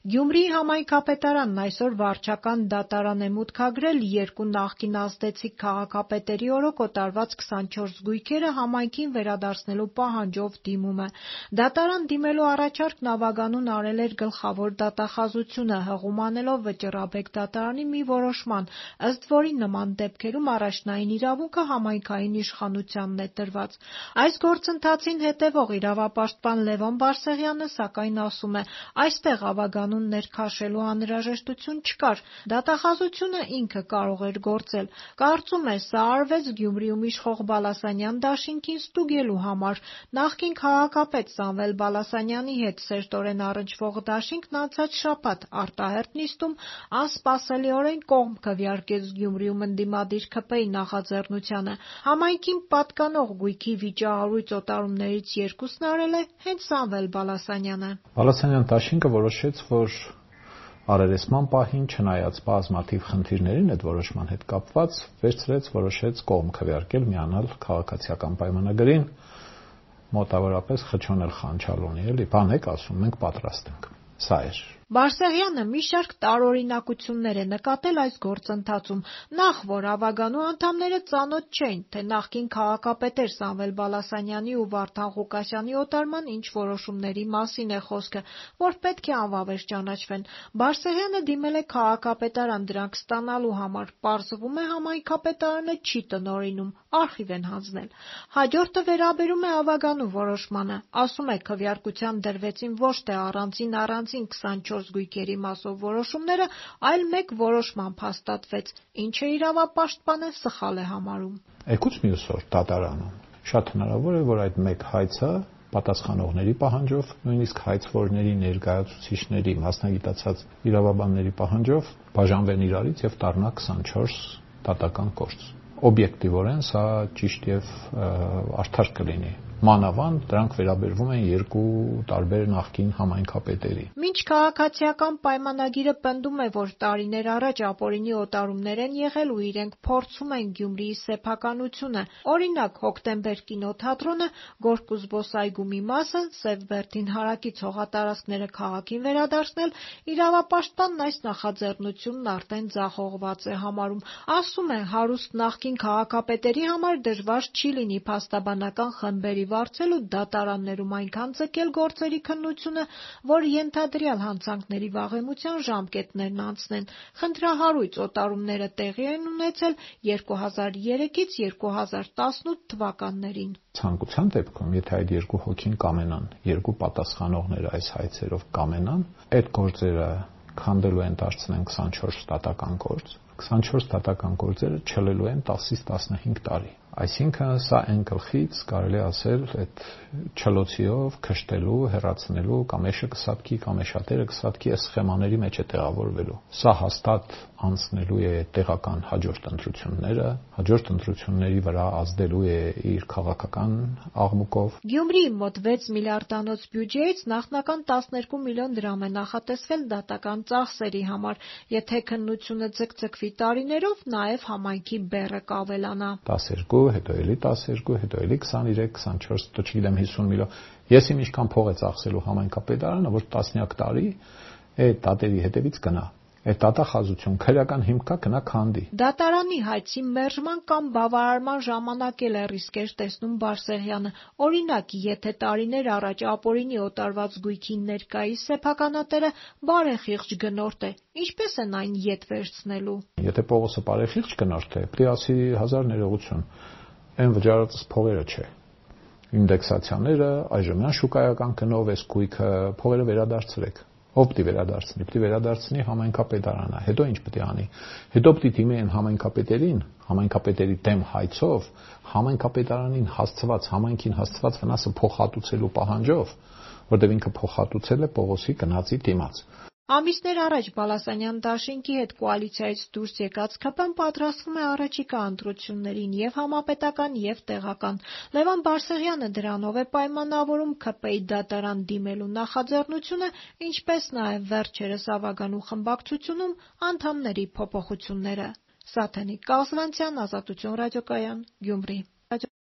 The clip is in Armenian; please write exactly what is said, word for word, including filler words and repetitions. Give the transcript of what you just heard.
Գյումրիի համայնքապետարանն այսօր վարչական դատարան է մուտքագրել երկու նախկին ազդեցիկ քաղաքապետերի օրոք օտարված քսանչորս զույգերը համայնքին վերադարձնելու պահանջով դիմում է։ Դատարան դիմելու առաջարկն ավագանուն արել էր գլխավոր դատախազությունը, հղում անելով Վճռաբեկ դատարանի մի որոշման, ըստ որի նման դեպքերում առաջնային իրավունքը համայնքային իշխանությանն է տրված։ Այս գործընթացին հետևող իրավապաշտպան Լևոն Բարսեղյանը սակայն ասում է, այստեղ ավագանուն ներքաշելու անհրաժեշտություն չկար, դատախազությունը ինքը կարող էր գործել։ Կարծում է, սա արվեց Գյումրիում իշխող Բալասանյան դաշինքին ստուգելու համար։ Նախկին քաղաքապետ Սամվել Բալասանյանի հետ սերտորեն առնչվող դաշինքն անցած շաբաթ արտահերթ նիստում անսպասելիորեն կողմ քվեարկեց Գյումրիում ընդդիմադիր ՔՊ-ի նախաձեռնությանը։ Համայնքին պատկանող գույքի վիճահարույց օտարումներից երկուսն արել է հենց Սամվել Բալասանյանը։ Բալասանյան դաշինքը որոշեց, որ առերեսման պահին, չնայած բազմաթիվ խնդիրներին այդ որոշման հետ կապված, վերցրեց, որոշեց կողմ քվեարկել, միանալ քաղաքացիական պայմանագրին, մոտավորապես խճոնել Խանչալոնի, էլի, բան եք ասում, մենք պատրաստ ենք։ Սա էր։ Բարսեղյանը մի շարք տարօրինակություններ է նկատել այս գործընթացում։ Նախ, որ ավագանու անդամները ծանոթ չէին, թե նախկին քաղաքապետեր Սամվել Բալասանյանի ու Վարդան Ղուկասյանի օտարման ինչ որոշումների մասին է խոսքը, որ պետք է անվավեր ճանաչվեն։ Բարսեղյանը դիմել է քաղաքապետարան դրանք ստանալու համար, պարզվում է համայնքապետարանը չի տնօրինում, արխիվ են հանձնել։ Հաջորդը վերաբերում է ավագանու որոշմանը, ասում է քվեարկության դրվեցին ոչ թե առանձին առանձին քսանչորս գույքերի մասով որոշումները, այլ մեկ որոշմամբ հաստատվեց, ինչը իրավապաշտպանը սխալ է համարում։ Եկուց մյուս օր դատարանում շատ հնարավոր է, որ այդ մեկ հայցը պատասխանողների պահանջով, նույնիսկ հայցվորների, ներկայացուցիչների, մասնագիտացած իրավաբանների պահանջով բաժանվեն իրարից եւ դառնա քսանչորս դատական գործ։ Օբյեկտիվորեն սա ճիշտ եւ արդար կլինի։ Մանավանդ դրանք վերաբերվում են երկու տարբեր նախկին համայնքապետերի։ Մինչ քաղաքացիական պայմանագիրը պնդում է, որ տարիներ առաջ ապօրինի օտարումներ են եղել ու իրենք փորձում են Գյումրիի սեփականությունը, օրինակ Հոկտեմբեր կինոթատրոնը, Գորկու զբոսայգու մի մասը, Սևբերդին հարակից հողատարածքները քաղաքին վերադարձնել, իրավապաշտպանն այս նախաձեռնությունն արդեն ձախողված է համարում։ Ասում է, հարուստ նախկին քաղաքապետերի համար դժվար չի լինի փաստաբանական խմբերի վարձել ու դատարաններում այնքան ձգել գործերի քննությունը, որ ենթադրյալ հանցանքների վաղեմության ժամկետներն անցնեն։ Խնդրահարույց օտարումները տեղի են ունեցել երկու հազար երեքից երկու հազար տասնութ թվականներին։ Ցանկության դեպքում, եթե այդ երկու հոգին կամենան, երկու պատասխանողները այս հայցերով կամենան, այդ գործերը քանդելու են դարձնեն քսանչորս դատական գործ, քսանչորս դատական գործերը չլելու են տասից տասնհինգ տարի։ Այսինքն սա այն գլխից կարելի ասել այդ չլոցիով քշտելու, հեռացնելու կամ էշը կսատկի կամ էշատերը կսատկի այս սխեմաների մեջ է տեղավորվելու։ Սա հաստատ անցնելու է տեղական հաջորդ ընտրությունները, հաջորդ ընտրությունների վրա ազդելու է իր քաղաքական աղմուկով։ Գյումրիի մոտ վեց միլիարդանոց բյուջեից նախնական տասներկու միլիոն դրամ է նախատեսվել դատական ծախսերի համար, եթե քննությունը ձգձգվի տարիներով, նաև համայնքի բեռը կավելանա։ տասներկու, հետո էլի տասներկու, հետո էլի քսաներեք, քսանչորս, դու չգիտեմ հիսուն միլիոն։ Ես իմ ինչքան փող է ծախսելու համայնքապետարանը, որ տասնյակ տարի այդ դատերի հետևից գնա։ Այդ դատախազություն քրեական հիմք կա գնա քանդի։ Դատարանի հայցի մերժման կամ բավարարման ժամանակ էլ է ռիսկեր տեսնում Բարսեղյանը։ Օրինակ, եթե տարիներ առաջ ապօրինի օտարված գույքի ներկայիս սեփականատերը բարեխիղճ գնորդ է, ինչպես են այն ետ վերցնելու։ Եթե Պողոսը բարեխիղճ գնորդ է, պետք է ասի հազար ներողություն, այն վճարածս փողերը չէ։ Ինդեքսացիաները, այժմյան շուկայական գնով էս գույքը փողերը վերադարձրեք։ Ով պիտի վերադարձնի, պիտի վերադարձնի համայնքապետարանը, հետո ինչ պիտի անի, հետո պիտի դիմի այն համայնքապետերին, համայնքապետերի դեմ հայցով, համայնքապետարանին հասցված, համայնքին հասցված վնասը փոխհատուցելու պահանջով, որտեղ ինքը փոխհատուցել է Պողոսի գնացի դիմաց։ Ամիսներ առաջ Բալասանյան դաշինքի հետ կոալիցիայից դուրս եկած ՔՊ-ն պատրաստվում է առաջիկա ընտրություններին և համապետական, և տեղական։ Լևոն Բարսեղյանը դրանով է պայմանավորում ՔՊ-ի դատարան դիմելու նախաձեռնությունը, ինչպես նաև վերջերս ավագանու խմբակցությունում անդամների փոփոխությունները։ Սաթենիկ Կաղզլանցյան, Ազատություն ռադիոկայան, Գյումրի։